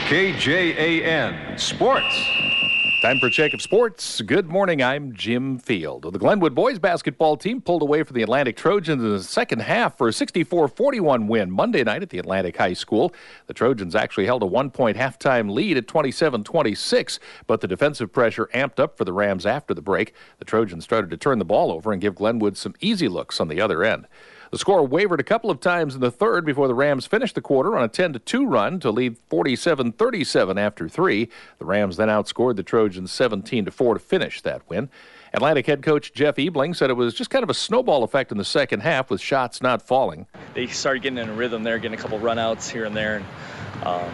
KJAN Sports. Time for a check of sports. Good morning, I'm Jim Field. The Glenwood boys basketball team pulled away from the Atlantic Trojans in the second half for a 64-41 win Monday night at the Atlantic High School. The Trojans actually held a 1-point halftime lead at 27-26, but the defensive pressure amped up for the Rams after the break. The Trojans started to turn the ball over and give Glenwood some easy looks on the other end. The score wavered a couple of times in the third before the Rams finished the quarter on a 10-2 run to lead 47-37 after 3. The Rams then outscored the Trojans 17-4 to finish that win. Atlantic head coach Jeff Ebling said it was just kind of a snowball effect in the second half with shots not falling. They started getting in a rhythm there, getting a couple runouts here and there. And,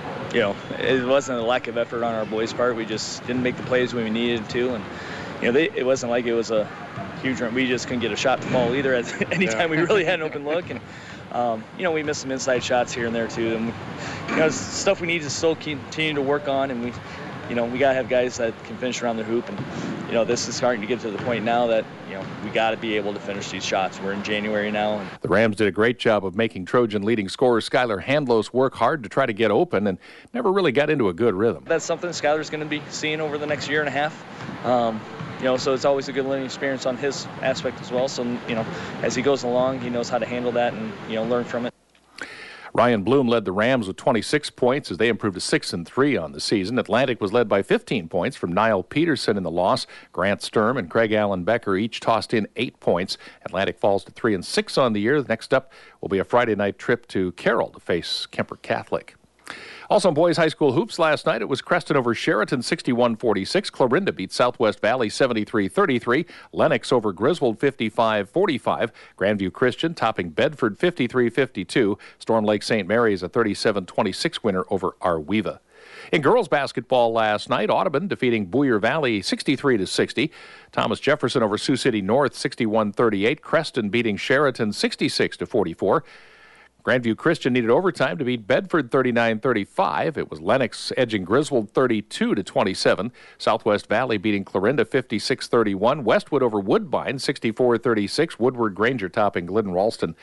it wasn't a lack of effort on our boys' part. We just didn't make the plays when we needed to. And, it wasn't like it was a huge run. We just couldn't get a shot to fall either at any time we really had an open look. And, we missed some inside shots here and there, too. And, it's stuff we need to still continue to work on. And we got to have guys that can finish around the hoop. And, this is starting to get to the point now that, we got to be able to finish these shots. We're in January now. And the Rams did a great job of making Trojan leading scorer Skylar Handlos work hard to try to get open and never really got into a good rhythm. That's something Skylar's going to be seeing over the next year and a half. So it's always a good learning experience on his aspect as well. So, as he goes along, he knows how to handle that and, learn from it. Ryan Bloom led the Rams with 26 points as they improved to 6-3 on the season. Atlantic was led by 15 points from Niall Peterson in the loss. Grant Sturm and Craig Allen Becker each tossed in 8 points. Atlantic falls to 3-6 on the year. Next up will be a Friday night trip to Carroll to face Kemper Catholic. Also in boys high school hoops last night, it was Creston over Sheraton 61-46. Clarinda beat Southwest Valley 73-33. Lennox over Griswold 55-45. Grandview Christian topping Bedford 53-52. Storm Lake St. Mary's a 37-26 winner over Arweva. In girls basketball last night, Audubon defeating Boyer Valley 63-60. Thomas Jefferson over Sioux City North 61-38. Creston beating Sheraton 66-44. Grandview Christian needed overtime to beat Bedford 39-35. It was Lennox edging Griswold 32-27. Southwest Valley beating Clarinda 56-31. Westwood over Woodbine 64-36. Woodward Granger topping Glidden Ralston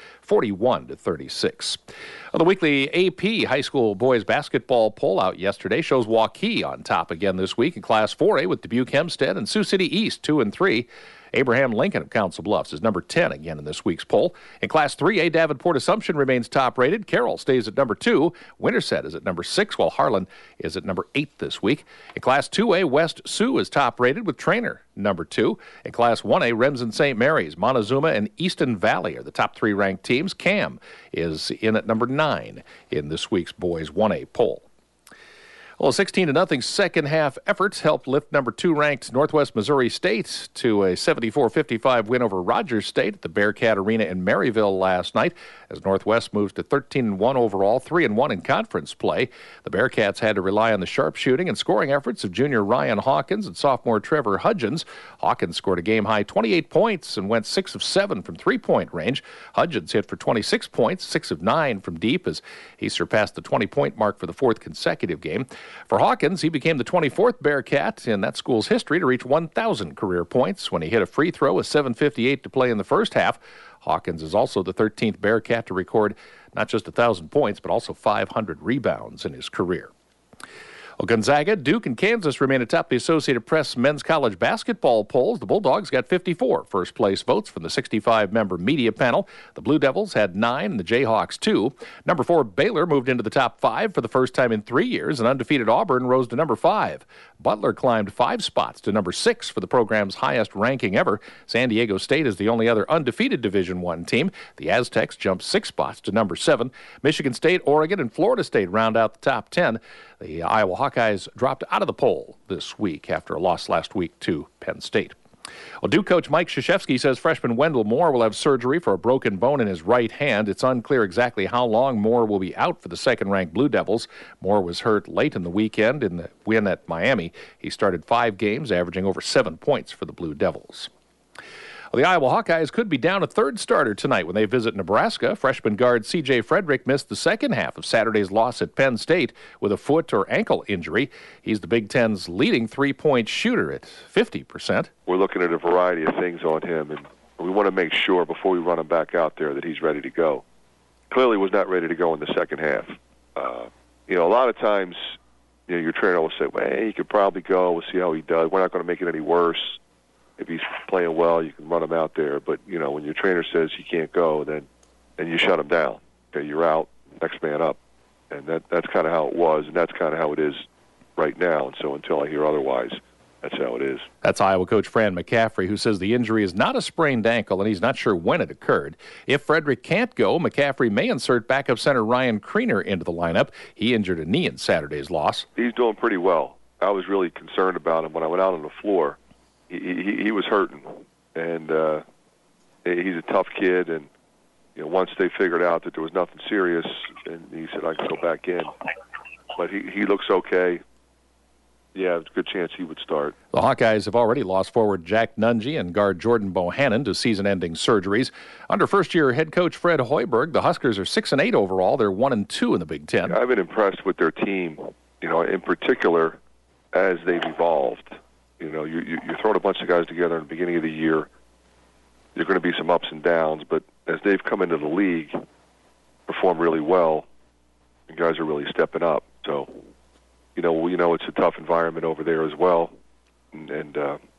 41-36. The weekly AP high school boys basketball poll out yesterday shows Waukee on top again this week in Class 4A with Dubuque Hempstead and Sioux City East 2-3. Abraham Lincoln of Council Bluffs is number 10 again in this week's poll. In Class 3A, Davenport Assumption remains top-rated. Carroll stays at number 2. Winterset is at number 6, while Harlan is at number 8 this week. In Class 2A, West Sioux is top-rated with Trainer number 2. In Class 1A, Remsen St. Mary's, Montezuma, and Easton Valley are the top 3 ranked teams. Cam is in at number 9 in this week's boys 1A poll. Well, a 16-0 second-half effort helped lift number 2 ranked Northwest Missouri State to a 74-55 win over Rogers State at the Bearcat Arena in Maryville last night as Northwest moves to 13-1 overall, 3-1 in conference play. The Bearcats had to rely on the sharpshooting and scoring efforts of junior Ryan Hawkins and sophomore Trevor Hudgens. Hawkins scored a game-high 28 points and went 6 of 7 from three-point range. Hudgens hit for 26 points, 6 of 9 from deep as he surpassed the 20-point mark for the 4th consecutive game. For Hawkins, he became the 24th Bearcat in that school's history to reach 1,000 career points when he hit a free throw with 7:58 to play in the first half. Hawkins is also the 13th Bearcat to record not just 1,000 points, but also 500 rebounds in his career. Well, Gonzaga, Duke, and Kansas remain atop the Associated Press men's college basketball polls. The Bulldogs got 54 first-place votes from the 65-member media panel. The Blue Devils had 9 and the Jayhawks 2. Number 4, Baylor moved into the top 5 for the first time in 3 years, and undefeated Auburn rose to number 5. Butler climbed 5 spots to number 6 for the program's highest ranking ever. San Diego State is the only other undefeated Division I team. The Aztecs jumped 6 spots to number 7. Michigan State, Oregon, and Florida State round out the top 10. The Iowa Hawkeyes dropped out of the poll this week after a loss last week to Penn State. Well, Duke coach Mike Krzyzewski says freshman Wendell Moore will have surgery for a broken bone in his right hand. It's unclear exactly how long Moore will be out for the second-ranked Blue Devils. Moore was hurt late in the weekend in the win at Miami. He started 5 games, averaging over 7 points for the Blue Devils. Well, the Iowa Hawkeyes could be down a third starter tonight when they visit Nebraska. Freshman guard C.J. Frederick missed the second half of Saturday's loss at Penn State with a foot or ankle injury. He's the Big Ten's leading three-point shooter at 50%. We're looking at a variety of things on him, and we want to make sure before we run him back out there that he's ready to go. Clearly was not ready to go in the second half. a lot of times, your trainer will say, well, hey, he could probably go. We'll see how he does. We're not going to make it any worse. If he's playing well, you can run him out there. But, when your trainer says he can't go, then you shut him down. Okay, you're out, next man up. And that's kind of how it was, and that's kind of how it is right now. And so until I hear otherwise, that's how it is. That's Iowa coach Fran McCaffrey, who says the injury is not a sprained ankle, and he's not sure when it occurred. If Frederick can't go, McCaffrey may insert backup center Ryan Kriener into the lineup. He injured a knee in Saturday's loss. He's doing pretty well. I was really concerned about him when I went out on the floor. He was hurting, and he's a tough kid, and once they figured out that there was nothing serious, and he said I can go back in. But he looks okay. Yeah, it's a good chance he would start. The Hawkeyes have already lost forward Jack Nunge and guard Jordan Bohannon to season-ending surgeries. Under first-year head coach Fred Hoiberg, the Huskers are 6-8 overall. They're 1-2 in the Big Ten. I've been impressed with their team, in particular as they've evolved. You're throwing a bunch of guys together in the beginning of the year. There are going to be some ups and downs, but as they've come into the league, perform really well, and guys are really stepping up. So, we know it's a tough environment over there as well, and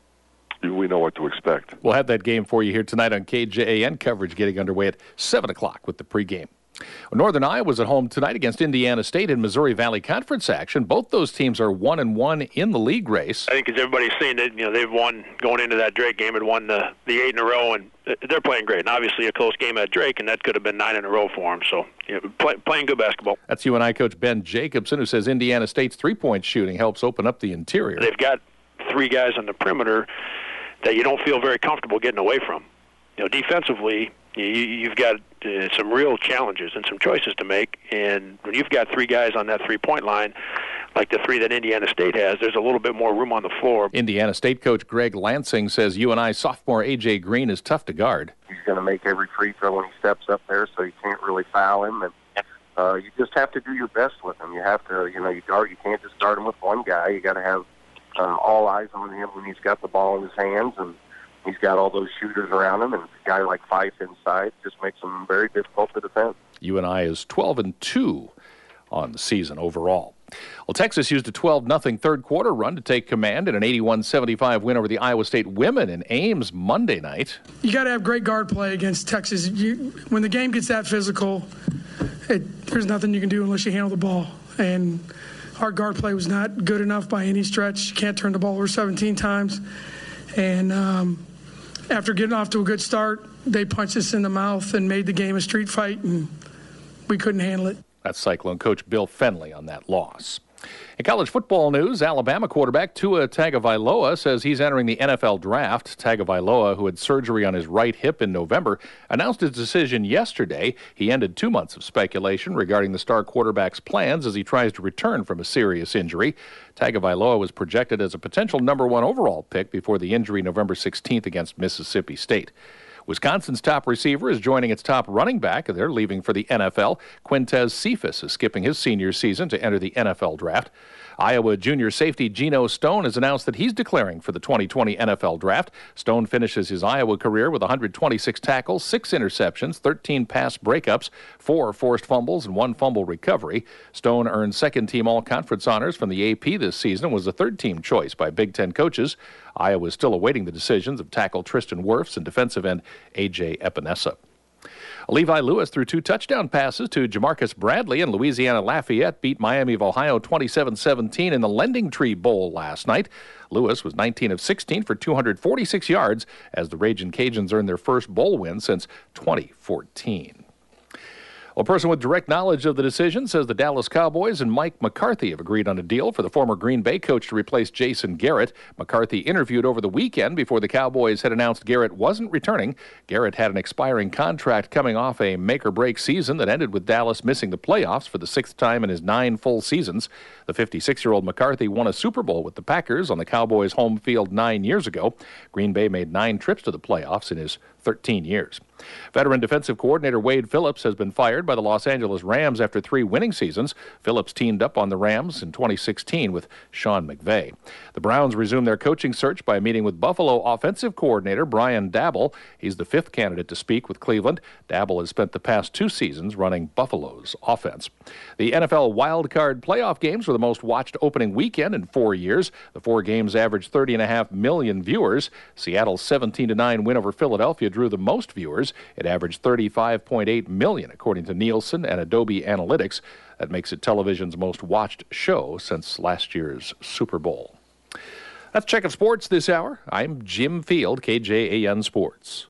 we know what to expect. We'll have that game for you here tonight on KJAN. Coverage getting underway at 7 o'clock with the pregame. Northern Iowa's at home tonight against Indiana State in Missouri Valley Conference action. Both those teams are 1-1 in the league race. I think as everybody's seen it, they've won going into that Drake game, had won the 8 in a row, and they're playing great. And obviously a close game at Drake, and that could have been 9 in a row for them. So playing good basketball. That's UNI coach Ben Jacobson, who says Indiana State's three-point shooting helps open up the interior. They've got 3 guys on the perimeter that you don't feel very comfortable getting away from. Defensively, you've got some real challenges and some choices to make, and when you've got 3 guys on that three-point line, like the 3 that Indiana State has, there's a little bit more room on the floor. Indiana State coach Greg Lansing says UNI sophomore A.J. Green is tough to guard. He's going to make every free throw when he steps up there, so you can't really foul him, and you just have to do your best with him. You have to, you can't just guard him with one guy. You got to have all eyes on him when he's got the ball in his hands, and he's got all those shooters around him, and a guy like Fife inside just makes him very difficult to defend. UNI is 12-2 on the season overall. Well, Texas used a 12-0 third-quarter run to take command in an 81-75 win over the Iowa State women in Ames Monday night. You got to have great guard play against Texas. When the game gets that physical, there's nothing you can do unless you handle the ball. And our guard play was not good enough by any stretch. You can't turn the ball over 17 times. And after getting off to a good start, they punched us in the mouth and made the game a street fight, and we couldn't handle it. That's Cyclone coach Bill Fenley on that loss. In college football news, Alabama quarterback Tua Tagovailoa says he's entering the NFL draft. Tagovailoa, who had surgery on his right hip in November, announced his decision yesterday. He ended 2 months of speculation regarding the star quarterback's plans as he tries to return from a serious injury. Tagovailoa was projected as a potential number 1 overall pick before the injury November 16th against Mississippi State. Wisconsin's top receiver is joining its top running back. They're leaving for the NFL. Quintez Cephas is skipping his senior season to enter the NFL draft. Iowa junior safety Geno Stone has announced that he's declaring for the 2020 NFL Draft. Stone finishes his Iowa career with 126 tackles, 6 interceptions, 13 pass breakups, 4 forced fumbles, and 1 fumble recovery. Stone earned second-team all-conference honors from the AP this season and was a third-team choice by Big Ten coaches. Iowa is still awaiting the decisions of tackle Tristan Wirfs and defensive end A.J. Epinesa. Levi Lewis threw 2 touchdown passes to Jamarcus Bradley, and Louisiana Lafayette beat Miami of Ohio 27-17 in the Lending Tree Bowl last night. Lewis was 19 of 16 for 246 yards as the Ragin' Cajuns earned their first bowl win since 2014. A person with direct knowledge of the decision says the Dallas Cowboys and Mike McCarthy have agreed on a deal for the former Green Bay coach to replace Jason Garrett. McCarthy interviewed over the weekend before the Cowboys had announced Garrett wasn't returning. Garrett had an expiring contract coming off a make-or-break season that ended with Dallas missing the playoffs for the 6th time in his 9 full seasons. The 56-year-old McCarthy won a Super Bowl with the Packers on the Cowboys' home field 9 years ago. Green Bay made 9 trips to the playoffs in his 13 years. Veteran defensive coordinator Wade Phillips has been fired by the Los Angeles Rams after 3 winning seasons. Phillips teamed up on the Rams in 2016 with Sean McVay. The Browns resumed their coaching search by meeting with Buffalo offensive coordinator Brian Daboll. He's the 5th candidate to speak with Cleveland. Daboll has spent the past 2 seasons running Buffalo's offense. The NFL wildcard playoff games were the most watched opening weekend in 4 years. The 4 games averaged 30.5 million viewers. Seattle's 17-9 win over Philadelphia drew the most viewers. It averaged 35.8 million, according to Nielsen and Adobe Analytics. That makes it television's most watched show since last year's Super Bowl. That's Check of Sports this hour. I'm Jim Field, KJAN Sports.